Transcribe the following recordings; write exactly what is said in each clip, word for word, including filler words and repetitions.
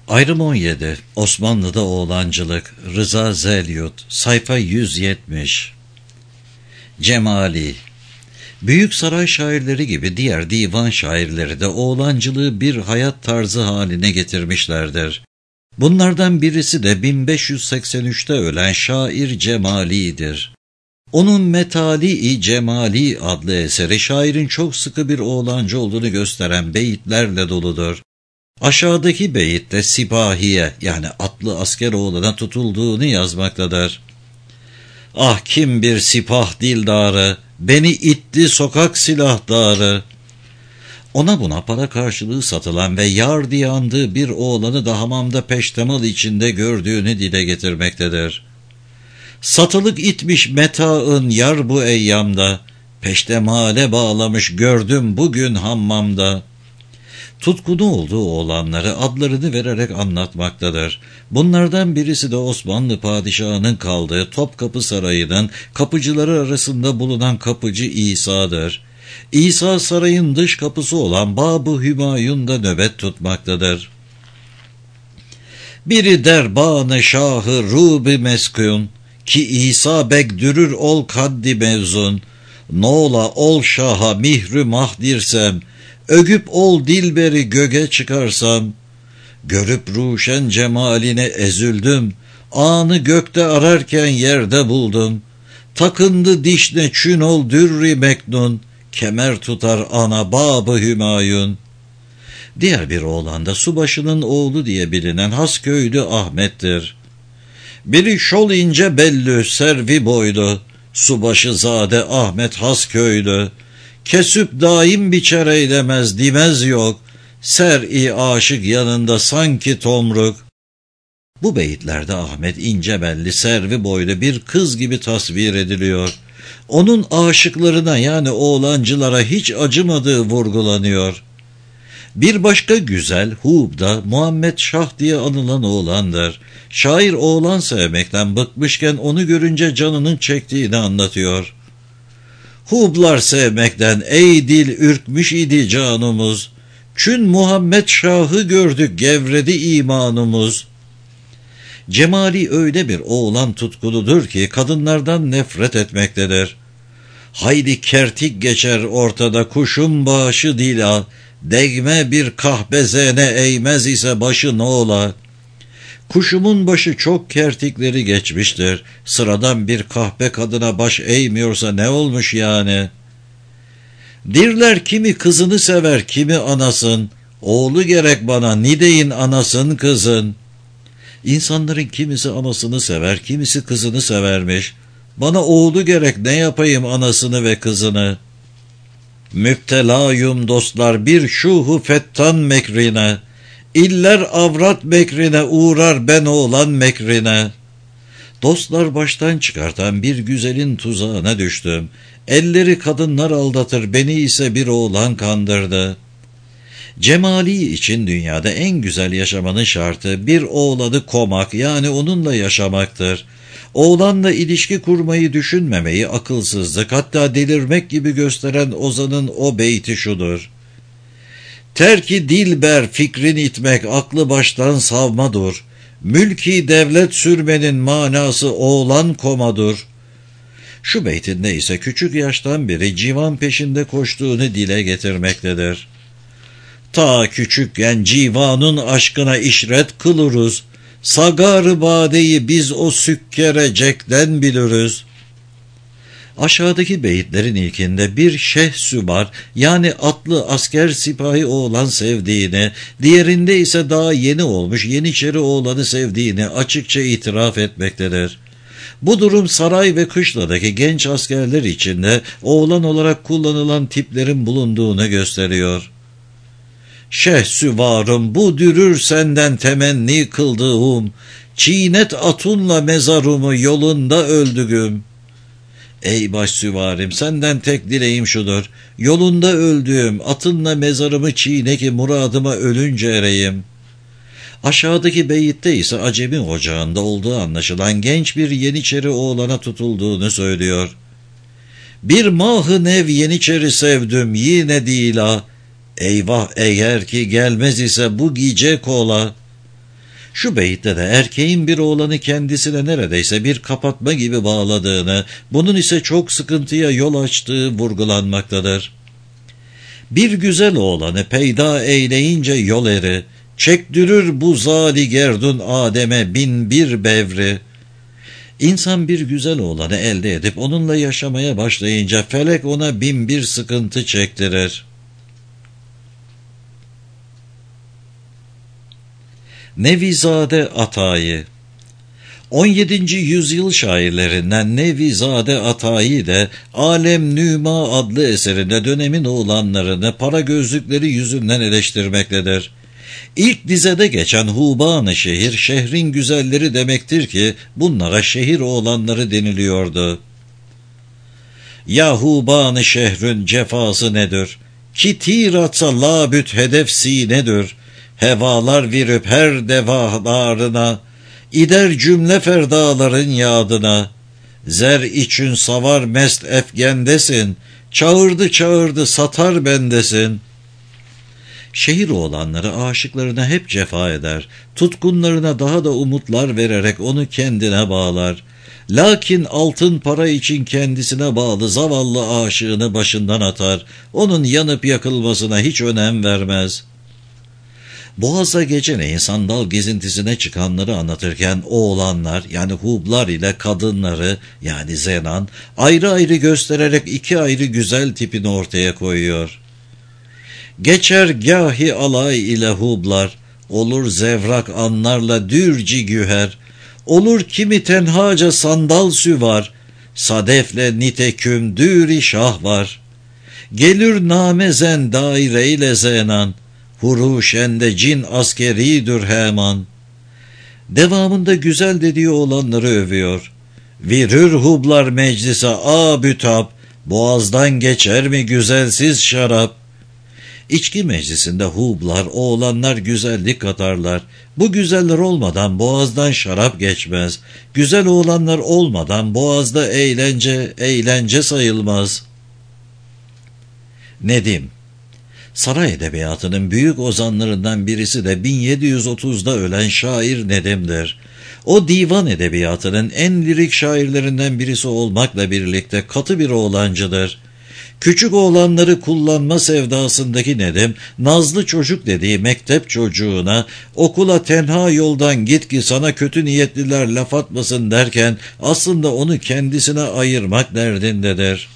Ayrım on yedi. Osmanlı'da Oğlancılık. Rıza Zelyut. Sayfa yüz yetmiş. Cemali. Büyük saray şairleri gibi diğer divan şairleri de oğlancılığı bir hayat tarzı haline getirmişlerdir. Bunlardan birisi de bin beş yüz seksen üçte ölen şair Cemali'dir. Onun Metali-i Cemali adlı eseri şairin çok sıkı bir oğlancı olduğunu gösteren beyitlerle doludur. Aşağıdaki beyitte sipahiye yani atlı asker oğluna tutulduğunu yazmaktadır. Ah kim bir sipah dildarı, beni itti sokak silahdarı. Ona buna para karşılığı satılan ve yar diye andığı bir oğlanı da hamamda peştemal içinde gördüğünü dile getirmektedir. Satılık itmiş metaın yar bu eyyamda, peştemale bağlamış gördüm bugün hammamda. Tutkunu olduğu oğlanları adlarını vererek anlatmaktadır. Bunlardan birisi de Osmanlı padişahının kaldığı Topkapı Sarayı'nın kapıcıları arasında bulunan kapıcı İsa'dır. İsa sarayın dış kapısı olan Bab-ı Hümayun'da nöbet tutmaktadır. Biri derbanı şahı rubi meskun, ki İsa bekdürür ol kaddi mevzun, nola ol şaha mihrü mahdirsem, ögüp ol dilberi göge çıkarsam, görüp ruşen cemaline ezüldüm, anı gökte ararken yerde buldum, takındı dişne çün ol dürri meknun, kemer tutar ana Bab-ı Hümayun. Diğer bir oğlan da subaşının oğlu diye bilinen Hasköylü Ahmet'tir. Biri şol ince bellü servi boylu, subaşı zade Ahmet Hasköylü, kesüp daim biçer eylemez dimez yok, ser-i aşık yanında sanki tomruk. Bu beyitlerde Ahmet ince belli servi boylu bir kız gibi tasvir ediliyor. Onun aşıklarına yani oğlancılara hiç acımadığı vurgulanıyor. Bir başka güzel Hub da Muhammed Şah diye anılan oğlandır. Şair oğlan sevmekten bıkmışken onu görünce canının çektiğini anlatıyor. Hublar sevmekten ey dil ürkmüş idi canımız, çün Muhammed Şah'ı gördük gevredi imanımız. Cemali öyle bir oğlan tutkuludur ki kadınlardan nefret etmektedir. Haydi kertik geçer ortada kuşun başı dila, degme bir kahbezene eğmez ise başı ne ola. Kuşumun başı çok kertikleri geçmiştir. Sıradan bir kahpe kadına baş eğmiyorsa ne olmuş yani? Dirler kimi kızını sever, kimi anasın. Oğlu gerek bana, nideyin anasın kızın. İnsanların kimisi anasını sever, kimisi kızını severmiş. Bana oğlu gerek, ne yapayım anasını ve kızını? Müptelayum dostlar bir şuhu fettan mekrine, İller avrat mekrine uğrar ben oğlan mekrine. Dostlar baştan çıkartan bir güzelin tuzağına düştüm. Elleri kadınlar aldatır, beni ise bir oğlan kandırdı. Cemali için dünyada en güzel yaşamanın şartı bir oğlanı komak yani onunla yaşamaktır. Oğlanla ilişki kurmayı düşünmemeyi akılsızlık hatta delirmek gibi gösteren ozanın o beyti şudur. Terki dilber fikrin itmek aklı baştan savmadır. Mülki devlet sürmenin manası oğlan komadır. Şu beytinde ise küçük yaştan beri civan peşinde koştuğunu dile getirmektedir. Ta küçükken civanın aşkına işret kılırız. Sagar-ı badeyi biz o sükkerecekten biliriz. Aşağıdaki beyitlerin ilkinde bir şeyh sübar yani atlı asker sipahi oğlan sevdiğini, diğerinde ise daha yeni olmuş yeniçeri oğlanı sevdiğini açıkça itiraf etmektedir. Bu durum saray ve kışladaki genç askerler içinde oğlan olarak kullanılan tiplerin bulunduğunu gösteriyor. Şeyh süvarım bu dürür senden temenni kıldığım, çiğnet atunla mezarımı yolunda öldüğüm. Ey baş süvarim senden tek dileğim şudur, yolunda öldüğüm atınla mezarımı çiğne ki muradıma ölünce ereyim. Aşağıdaki beyitte ise Acemi ocağında olduğu anlaşılan genç bir yeniçeri oğlana tutulduğunu söylüyor. Bir mah-ı nev yeniçeri sevdim yine değil ha, eyvah eğer ki gelmez ise bu gece kola. Şu beyitte de erkeğin bir oğlanı kendisine neredeyse bir kapatma gibi bağladığını, bunun ise çok sıkıntıya yol açtığı vurgulanmaktadır. Bir güzel oğlanı peyda eyleyince yol eri, çekdürür bu zali gerdun Adem'e bin bir bevri. İnsan bir güzel oğlanı elde edip onunla yaşamaya başlayınca felek ona bin bir sıkıntı çektirir. Nevizade Atayi on yedinci yüzyıl şairlerinden Nevizade Atayi de Alem Nüma adlı eserinde dönemin oğlanlarını para gözlükleri yüzünden eleştirmektedir. İlk dizede geçen Huban-ı şehir, şehrin güzelleri demektir ki bunlara şehir oğlanları deniliyordu. Ya Huban-ı şehrün cefası nedir? Ki tir atsa labüt hedef sinedir. Hevalar virüp her devalarına, İder cümle ferdaların yadına. Zer için savar mest efgendesin, çağırdı çağırdı satar bendesin. Şehir oğlanları aşıklarına hep cefa eder, tutkunlarına daha da umutlar vererek onu kendine bağlar. Lakin altın para için kendisine bağlı zavallı aşığını başından atar, onun yanıp yakılmasına hiç önem vermez. Boğaz'da geceleyin sandal gezintisine çıkanları anlatırken oğlanlar yani hublar ile kadınları yani zenan ayrı ayrı göstererek iki ayrı güzel tipini ortaya koyuyor. Geçer gahi alay ile hublar, olur zevrak anlarla dürci güher, olur kimi tenhaca sandal süvar, sadefle niteküm dürü şah var. Gelir namezen daireyle zenan, huruşende cin askeridir heman. Devamında güzel dediği olanları övüyor. Virür hublar meclise abütab, boğazdan geçer mi güzelsiz şarap? İçki meclisinde hublar, oğlanlar güzellik katarlar. Bu güzeller olmadan boğazdan şarap geçmez. Güzel oğlanlar olmadan boğazda eğlence, eğlence sayılmaz. Nedim saray edebiyatının büyük ozanlarından birisi de bin yedi yüz otuzda ölen şair Nedim'dir. O divan edebiyatının en lirik şairlerinden birisi olmakla birlikte katı bir oğlancıdır. Küçük oğlanları kullanma sevdasındaki Nedim, nazlı çocuk dediği mektep çocuğuna okula tenha yoldan git ki sana kötü niyetliler laf atmasın derken aslında onu kendisine ayırmak derdindedir.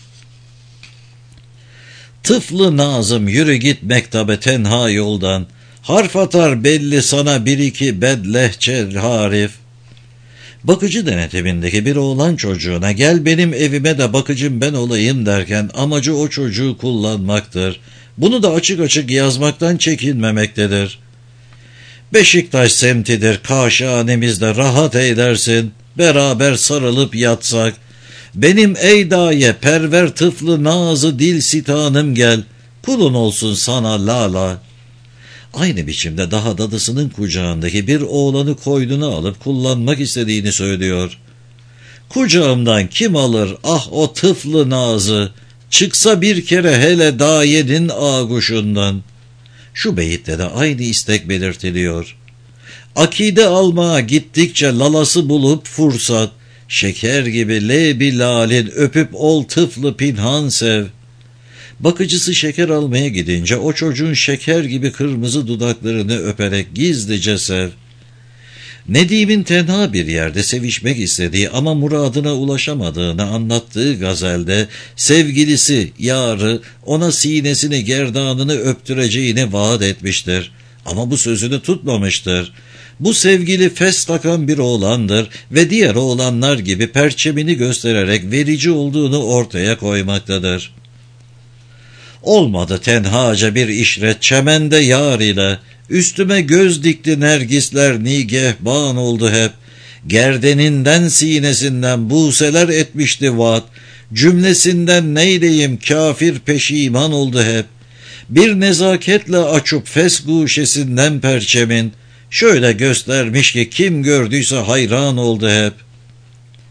Tıflı Nazım yürü git mektabe tenha yoldan, harf atar belli sana bir iki bedlehçe harif. Bakıcı denetimindeki bir oğlan çocuğuna gel benim evime de bakıcım ben olayım derken amacı o çocuğu kullanmaktır. Bunu da açık açık yazmaktan çekinmemektedir. Beşiktaş semtidir kaşhanemizde rahat eylersin, beraber sarılıp yatsak. Benim ey daye perver tıflı nazı dil sitanım gel, kulun olsun sana lala. Aynı biçimde daha dadısının kucağındaki bir oğlanı koynuna alıp kullanmak istediğini söylüyor. Kucağımdan kim alır ah o tıflı nazı, çıksa bir kere hele dayenin ağuşundan. Şu beyitte de aynı istek belirtiliyor. Akide almaya gittikçe lalası bulup fursat, şeker gibi lebi lalin öpüp ol tıflı pinhan sev. Bakıcısı şeker almaya gidince o çocuğun şeker gibi kırmızı dudaklarını öperek gizlice sev. Nedim'in tenha bir yerde sevişmek istediği ama muradına ulaşamadığını anlattığı gazelde sevgilisi, yarı ona sinesini gerdanını öptüreceğini vaat etmiştir. Ama bu sözünü tutmamıştır. Bu sevgili fes takan bir oğlandır ve diğer oğlanlar gibi perçemini göstererek verici olduğunu ortaya koymaktadır. Olmadı tenhaca bir işret çemende yar ile, üstüme göz dikti nergisler nigehban oldu hep, gerdeninden sinesinden buseler etmişti vaat, cümlesinden neyleyim kafir peşiman oldu hep, bir nezaketle açıp fes guşesinden perçemin, şöyle göstermiş ki kim gördüyse hayran oldu hep.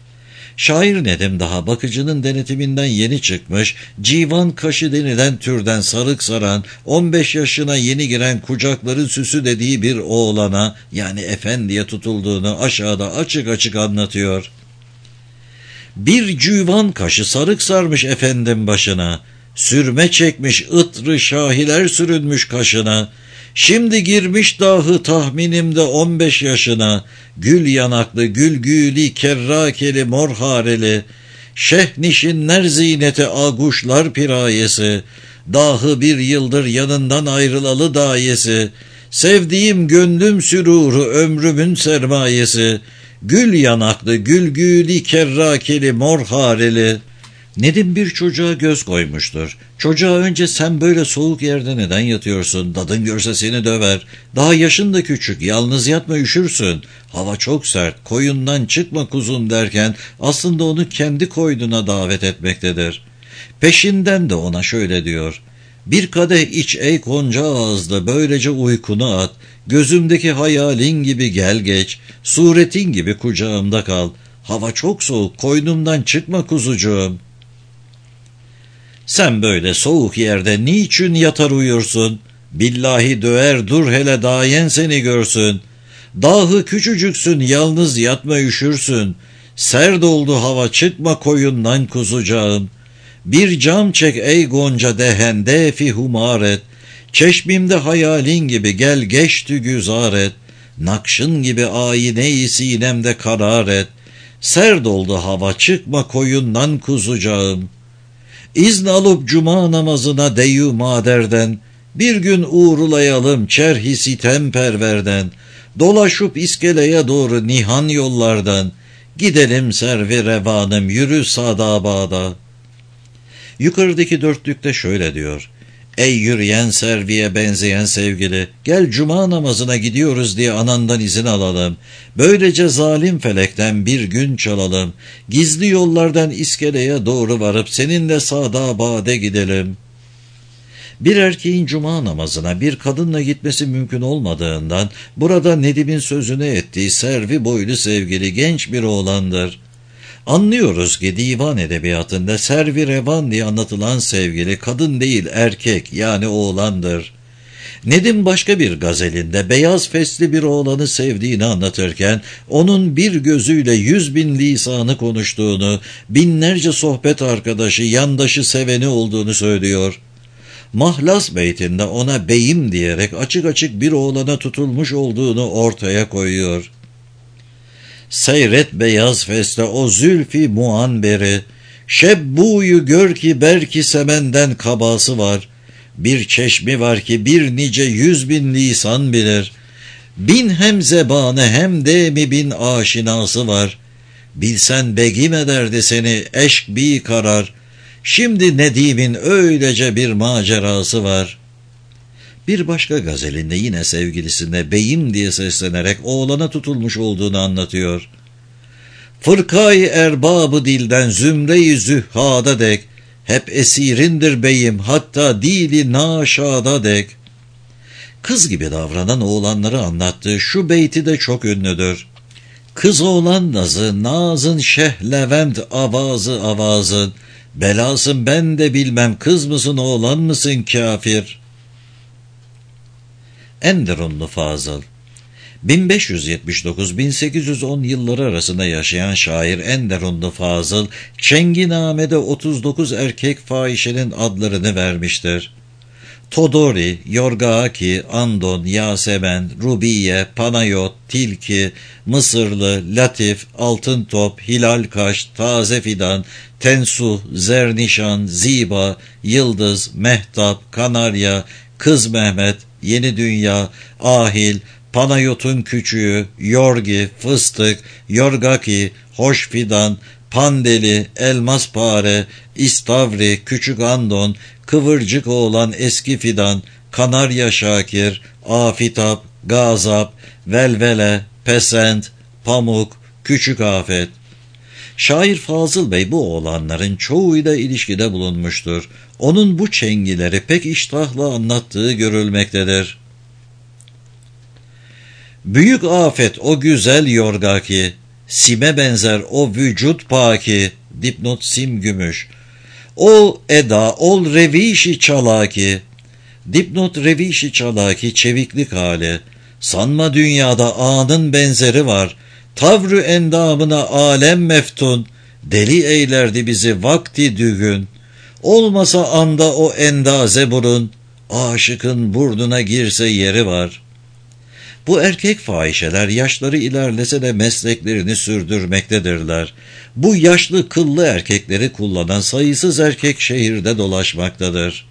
Şair Nedim daha bakıcının denetiminden yeni çıkmış, civan kaşı denilen türden sarık saran, on beş yaşına yeni giren kucakların süsü dediği bir oğlana, yani efendiye tutulduğunu aşağıda açık açık anlatıyor. Bir civan kaşı sarık sarmış efendim başına, sürme çekmiş ıtrı şahiler sürünmüş kaşına, şimdi girmiş dahi tahminimde on beş yaşına, gül yanaklı, gülgülü, kerrakeli, morhareli, şehnişinler ziyneti aguşlar pirayesi, dahi bir yıldır yanından ayrılalı dayesi, sevdiğim gönlüm süruru, ömrümün sermayesi, gül yanaklı, gülgülü, kerrakeli, morhareli. Nedim bir çocuğa göz koymuştur. Çocuğa önce sen böyle soğuk yerde neden yatıyorsun? Dadın görse seni döver. Daha yaşın da küçük, yalnız yatma üşürsün. Hava çok sert, koyundan çıkma kuzum derken aslında onu kendi koynuna davet etmektedir. Peşinden de ona şöyle diyor. Bir kadeh iç ey konca ağızlı, böylece uykunu at. Gözümdeki hayalin gibi gel geç, suretin gibi kucağımda kal. Hava çok soğuk, koynumdan çıkma kuzucuğum. Sen böyle soğuk yerde niçin yatar uyursun? Billahi döver dur hele dayen seni görsün. Dahi küçücüksün, yalnız yatma üşürsün. Sert oldu hava, çıkma koyundan kuzucağım. Bir cam çek ey gonca dehende fi humaret. Çeşmimde hayalin gibi gel geçtü güzar et. Nakşın gibi ayine-i sinemde karar et. Sert oldu hava, çıkma koyundan kuzucağım. İzn alıp cuma namazına deyü maderden, bir gün uğrulayalım çerhi sitem perverden, dolaşıp iskeleye doğru nihan yollardan, gidelim servi revanım yürü sadabada. Yukarıdaki dörtlükte şöyle diyor. Ey yürüyen serviye benzeyen sevgili, gel cuma namazına gidiyoruz diye anandan izin alalım. Böylece zalim felekten bir gün çalalım. Gizli yollardan iskeleye doğru varıp seninle sadabade gidelim. Bir erkeğin cuma namazına bir kadınla gitmesi mümkün olmadığından burada Nedim'in sözünü ettiği servi boylu sevgili genç bir oğlandır. Anlıyoruz ki divan edebiyatında servi revan diye anlatılan sevgili kadın değil erkek, yani oğlandır. Nedim başka bir gazelinde beyaz fesli bir oğlanı sevdiğini anlatırken onun bir gözüyle yüz bin lisanı konuştuğunu, binlerce sohbet arkadaşı, yandaşı seveni olduğunu söylüyor. Mahlas beytinde ona beyim diyerek açık açık bir oğlana tutulmuş olduğunu ortaya koyuyor. Seyret beyaz fesle o zülfi muanberi, şebbuyu gör ki belki semenden kabası var. Bir çeşmi var ki bir nice yüz bin lisan bilir. Bin hem zebanı hem de mi bin aşinası var. Bilsen begim ederdi seni eşk bi karar. Şimdi Nedim'in öylece bir macerası var. Bir başka gazelinde yine sevgilisine beyim diye seslenerek oğlana tutulmuş olduğunu anlatıyor. Fırkayı erbabı dilden zümre-i zühhada dek, hep esirindir beyim hatta dili naşada dek. Kız gibi davranan oğlanları anlattığı şu beyti de çok ünlüdür. Kız oğlan nazı, nazın şehlevent avazı avazın, belasın ben de bilmem kız mısın oğlan mısın kafir. Enderunlu Fazıl bin beş yüz yetmiş dokuz bin sekiz yüz on yılları arasında yaşayan şair Enderunlu Fazıl, Çenginame'de otuz dokuz erkek fahişenin adlarını vermiştir. Todori, Yorgaaki, Andon, Yasemen, Rubiye, Panayot, Tilki, Mısırlı, Latif, Altıntop, Hilalkaş, Taze Fidan, Tensuh, Zernişan, Ziba, Yıldız, Mehtap, Kanarya, Kız Mehmet, Yeni Dünya, Ahil, Panayot'un küçüğü, Yorgi, Fıstık, Yorgaki, Hoş Fidan, Pandeli, Elmaspare, İstavri, Küçük Andon, Kıvırcık Oğlan Eski Fidan, Kanarya Şakir, Afitap, Gazap, Velvele, Pesent, Pamuk, Küçük Afet. Şair Fazıl Bey bu oğlanların çoğuyla ilişkide bulunmuştur. Onun bu çengileri pek iştahla anlattığı görülmektedir. Büyük afet o güzel Yorgaki, Sime benzer o vücut paki, dipnot sim gümüş. Ol eda, ol revişi çalaki, dipnot revişi çalaki çeviklik hali. Sanma dünyada anın benzeri var, tavrü endamına alem meftun, deli eylerdi bizi vakti düğün. Olmasa anda o endaze burun, aşıkın burnuna girse yeri var. Bu erkek fahişeler yaşları ilerlese de mesleklerini sürdürmektedirler. Bu yaşlı kıllı erkekleri kullanan sayısız erkek şehirde dolaşmaktadır.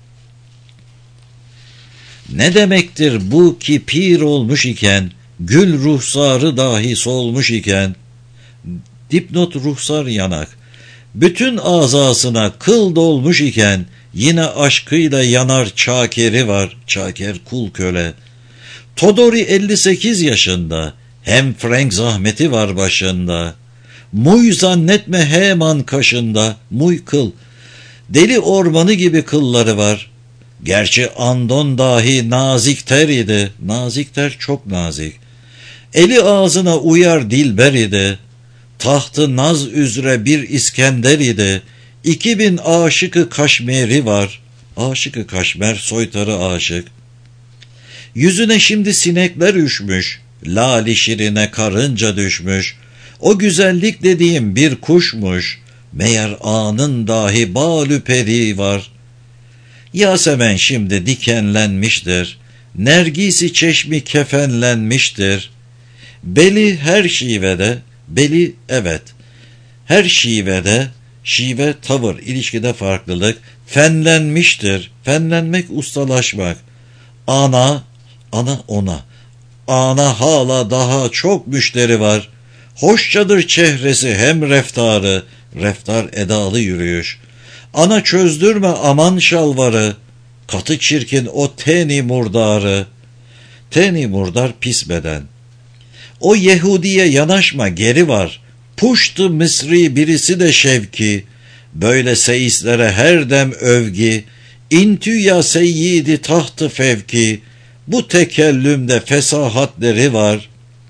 Ne demektir bu ki pir olmuş iken, gül ruhsarı dahi solmuş iken, dipnot ruhsar yanak, bütün azasına kıl dolmuş iken, yine aşkıyla yanar çakeri var, çaker kul köle. Todori elli sekiz yaşında, hem Frank zahmeti var başında. Muy zannetme hemen kaşında, muy kıl. Deli ormanı gibi kılları var. Gerçi andon dahi nazikter idi, nazikter çok nazik. Eli ağzına uyar dilber idi. Tahtı naz üzere bir İskender idi. İki bin aşıkı kaşmeri var. Aşıkı kaşmer soytarı aşık. Yüzüne şimdi sinekler üşmüş, lali şirine karınca düşmüş. O güzellik dediğim bir kuşmuş, meğer anın dahi balü peri var. Yasemen şimdi dikenlenmiştir, nergisi çeşmi kefenlenmiştir. Beli her şivede, beli evet, her şivede, şive tavır, ilişkide farklılık, fenlenmiştir, fenlenmek ustalaşmak. Ana, ana ona, ana hala daha çok müşteri var. Hoşçadır çehresi hem reftarı, reftar edalı yürüyüş. Ana çözdürme aman şalvarı, katı çirkin o teni murdarı. Teni murdar pis beden. O Yehudiye yanaşma geri var. Puştu Mısri birisi de şevki. Böyle seislere her dem övgi. İntü ya seyyidi tahtı fevki. Bu tekellümde fesahatleri var.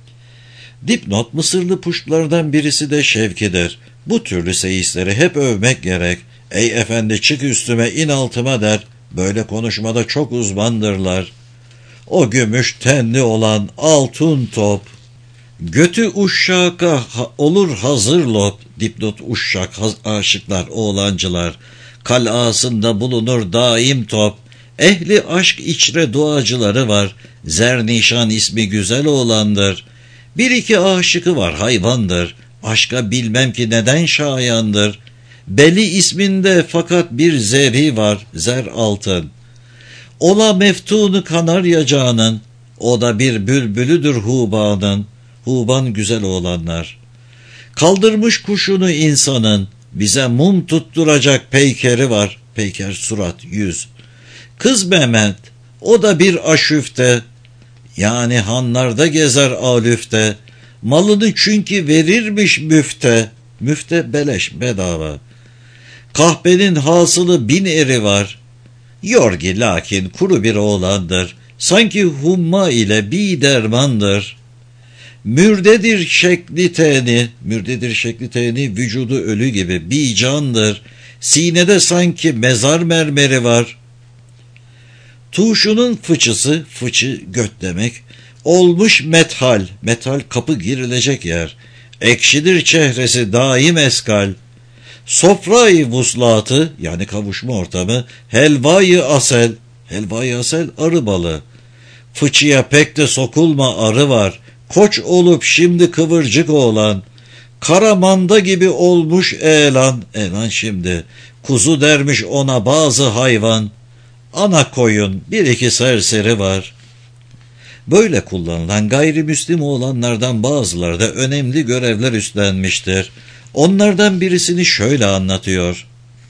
Dipnot Mısırlı puştlardan birisi de şevkidir. Bu türlü seyisleri hep övmek gerek. Ey efendi çık üstüme in altıma der. Böyle konuşmada çok uzmandırlar. O gümüş tenli olan altın top. Götü uşşaka ha, olur hazır lop. Dipnot uşşak aşıklar oğlancılar. Kalasında bulunur daim top. Ehli aşk içre duacıları var. Zernişan ismi güzel oğlandır. Bir iki aşıkı var hayvandır. Aşka bilmem ki neden şayandır. Beli isminde fakat bir zeri var, zer altın. Ola meftunu kanarya canın, o da bir bülbülüdür hubanın. Huban güzel oğlanlar. Kaldırmış kuşunu insanın, bize mum tutturacak peykeri var. Peyker surat, yüz. Kız Mehmet, o da bir aşüfte, yani hanlarda gezer alüfte. Malını çünkü verirmiş müfte. Müfte beleş, bedava. Kahpenin hasılı bin eri var. Yorgi lakin kuru bir oğlandır. Sanki humma ile bir dermandır. Mürdedir şekli teni, mürdedir şekli teni, vücudu ölü gibi bir candır. Sinede sanki mezar mermeri var. Tuşunun fıçısı, fıçı göt demek, olmuş metal, metal kapı girilecek yer. Ekşidir çehresi daim eskal. Sofrayı vuslatı, yani kavuşma ortamı, helvayı asel, helvayı asel arı balı. Fıçıya pek de sokulma arı var. Koç olup şimdi kıvırcık oğlan. Karamanda gibi olmuş elan, elan şimdi. Kuzu dermiş ona bazı hayvan. Ana koyun bir iki serseri var. Böyle kullanılan gayrimüslim oğlanlardan bazıları da önemli görevler üstlenmiştir. Onlardan birisini şöyle anlatıyor.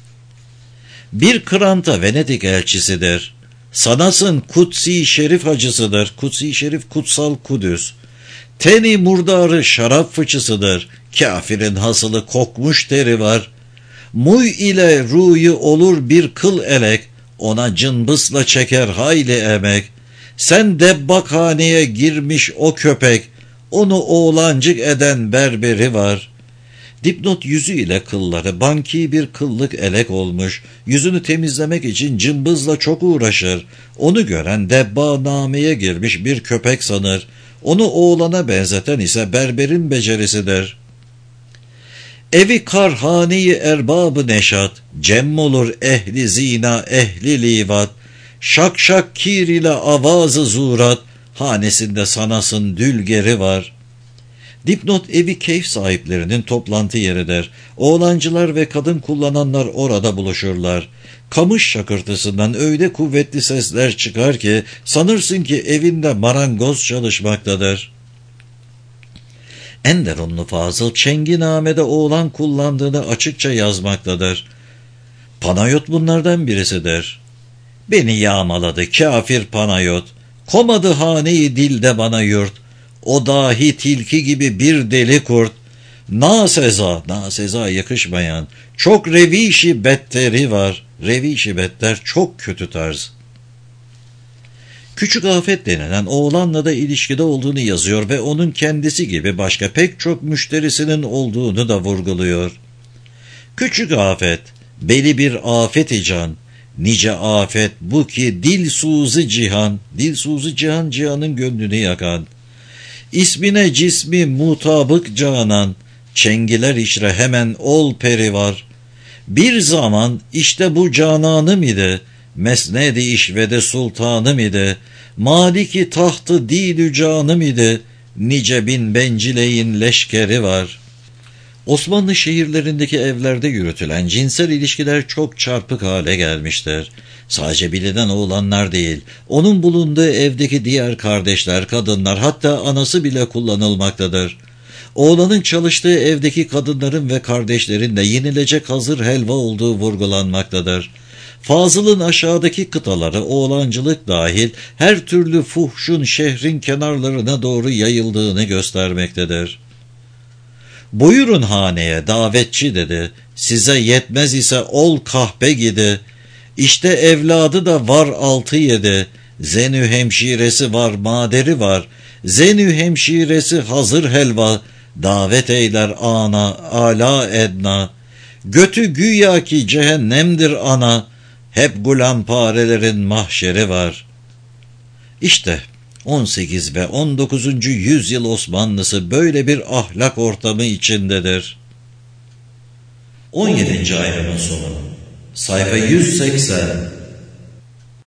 Bir kıranta Venedik elçisidir. Sanasın Kutsi Şerif hacısıdır. Kutsi Şerif kutsal Kudüs. Teni murdarı şarap fıçısıdır. Kafirin hasılı kokmuş teri var. Muy ile ruyu olur bir kıl elek. Ona cımbısla çeker hayli emek. Sen debbakhaneye girmiş o köpek. onu oğlancık eden berberi var. Dipnot yüzü ile kılları banki bir kıllık elek olmuş, yüzünü temizlemek için cımbızla çok uğraşır. Onu gören debbanameye girmiş bir köpek sanır. Onu oğlana benzeten ise berberin becerisidir. Evi karhaneyi erbabı neşat, cem olur ehli zina ehli livat, şak şak kir ile avazı zurat, hanesinde sanasın dülgeri var. Dipnot evi keyif sahiplerinin toplantı yeridir. Oğlancılar ve kadın kullananlar orada buluşurlar. Kamış şakırtısından öyle kuvvetli sesler çıkar ki sanırsın ki evinde marangoz çalışmaktadır. Enderunlu Fazıl Çenginname'de oğlan kullandığını açıkça yazmaktadır. Panayot bunlardan birisidir. Beni yağmaladı kafir Panayot, komadı haneyi dilde bana yurt, o dahi tilki gibi bir deli kurt, na seza, na seza yakışmayan, çok revişi betteri var, revişi better çok kötü tarz. Küçük Afet denilen oğlanla da ilişkide olduğunu yazıyor ve onun kendisi gibi başka pek çok müşterisinin olduğunu da vurguluyor. Küçük Afet, beli bir afet-i can, nice afet bu ki dilsuzu cihan, dilsuzu cihan cihanın gönlünü yakan. İsmine cismi mutabık canan, çengiler işre hemen ol peri var. Bir zaman işte bu cananım idi, mesnedi işvede sultanım idi, maliki tahtı dilü canım idi, nice bin bencileyin leşkeri var. Osmanlı şehirlerindeki evlerde yürütülen cinsel ilişkiler çok çarpık hale gelmiştir. Sadece bilinen oğlanlar değil, onun bulunduğu evdeki diğer kardeşler, kadınlar, hatta anası bile kullanılmaktadır. Oğlanın çalıştığı evdeki kadınların ve kardeşlerin de yenilecek hazır helva olduğu vurgulanmaktadır. Fazıl'ın aşağıdaki kıtaları oğlancılık dahil her türlü fuhşun şehrin kenarlarına doğru yayıldığını göstermektedir. Buyurun haneye davetçi dedi, size yetmez ise ol kahpe gidi, İşte evladı da var altı yedi, zenü hemşiresi var maderi var, zenü hemşiresi hazır helva, davet eyler ana ala edna, götü güya ki cehennemdir ana, hep gulamparelerin mahşeri var. İşte on sekiz ve on dokuzuncu yüzyıl Osmanlısı böyle bir ahlak ortamı içindedir. on yedinci ayrımın sonu. Sayfa yüz seksen.